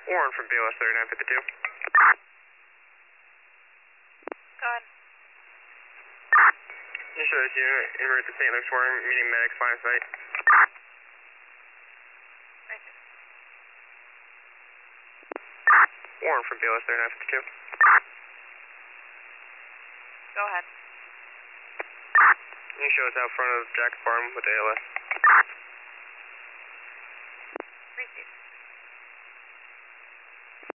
Warren from BLS 3952. Go ahead. You show this unit en route to St. Luke's Warren, meeting medics, line of sight. Right. Warren from BLS 3952. Go ahead. You show us out front of Jack's Farm with ALS.